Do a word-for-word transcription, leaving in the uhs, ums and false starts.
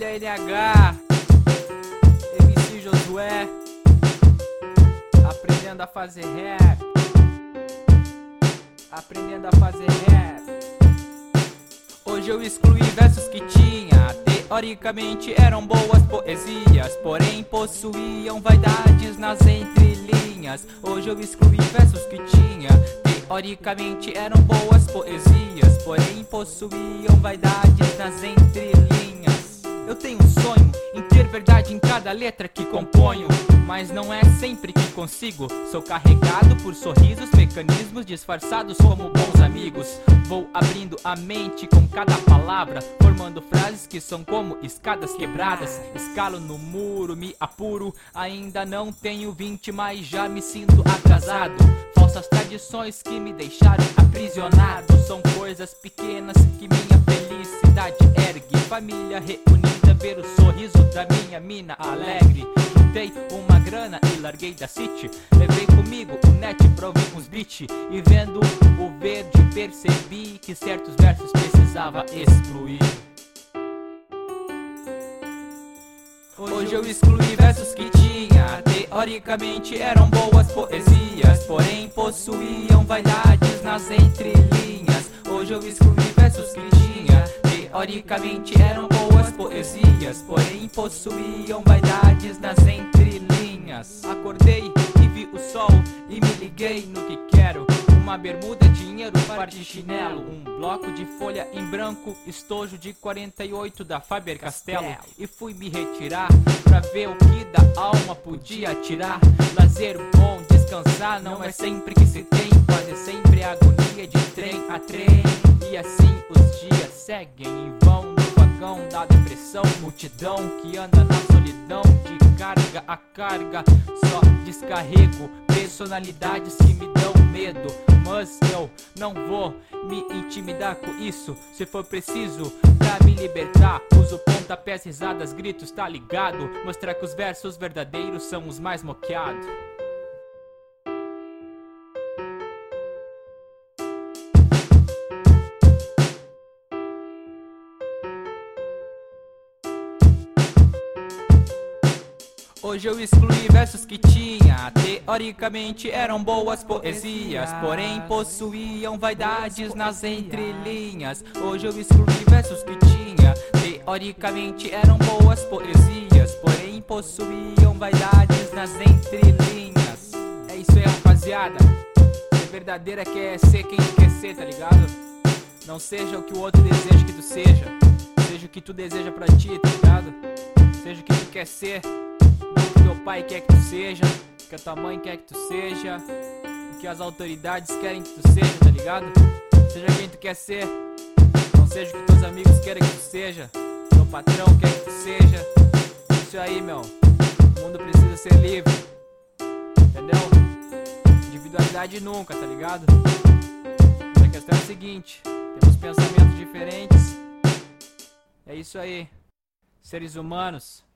N H, M C Josué, aprendendo a fazer rap, aprendendo a fazer rap. Hoje eu excluí versos que tinha, teoricamente eram boas poesias, porém possuíam vaidades nas entrelinhas. Hoje eu excluí versos que tinha, teoricamente eram boas poesias, porém possuíam vaidades nas entrelinhas. Eu tenho um sonho em ter verdade em cada letra que componho, mas não é sempre que consigo. Sou carregado por sorrisos, mecanismos disfarçados como bons amigos. Vou abrindo a mente com cada palavra, formando frases que são como escadas quebradas. Escalo no muro, me apuro, ainda não tenho vinte, mas já me sinto atrasado. Falsas tradições que me deixaram aprisionado, são coisas pequenas que minha felicidade ergue. Família reunida, ver o sorriso da minha mina alegre. Juntei uma grana e larguei da city, levei comigo o net pra ouvir uns beats, e vendo o verde percebi que certos versos precisava excluir. Hoje eu excluí versos que tinha, teoricamente eram boas poesias, porém possuíam vaidades nas entrelinhas. Hoje eu excluí versos que tinha, teoricamente eram boas poesias, porém possuíam vaidades nas entrelinhas. Acordei e vi o sol e me liguei no que quero. Uma bermuda, dinheiro, par de chinelo, um bloco de folha em branco, estojo de quarenta e oito da Faber-Castell. E fui me retirar pra ver o que da alma podia tirar. Lazer bom, descansar não é sempre que se tem, quase sempre agonia de trem a trem. E assim os dias seguem em vão no vagão da depressão. Multidão que anda na solidão, de carga a carga, só descarrego personalidades que me dão medo. Mas eu não vou me intimidar com isso. Se for preciso pra me libertar, uso pontapés, risadas, gritos, tá ligado? Mostrar que os versos verdadeiros são os mais moqueados. Hoje eu excluí versos que tinha, teoricamente eram boas poesias, porém possuíam vaidades nas entrelinhas. Hoje eu excluí versos que tinha, teoricamente eram boas poesias, porém possuíam vaidades nas entrelinhas. É isso aí, rapaziada. Ser verdadeira quer ser quem tu quer ser, tá ligado? Não seja o que o outro deseja que tu seja, seja o que tu deseja pra ti, tá ligado? Seja o que tu quer ser, não o que teu pai quer que tu seja, o que a tua mãe quer que tu seja, o que as autoridades querem que tu seja, tá ligado? Seja quem tu quer ser, não seja o que teus amigos querem que tu seja, teu patrão quer que tu seja. Isso aí, meu, o mundo precisa ser livre, entendeu? Individualidade nunca, tá ligado? Mas a questão é a seguinte, temos pensamentos diferentes. É isso aí, seres humanos.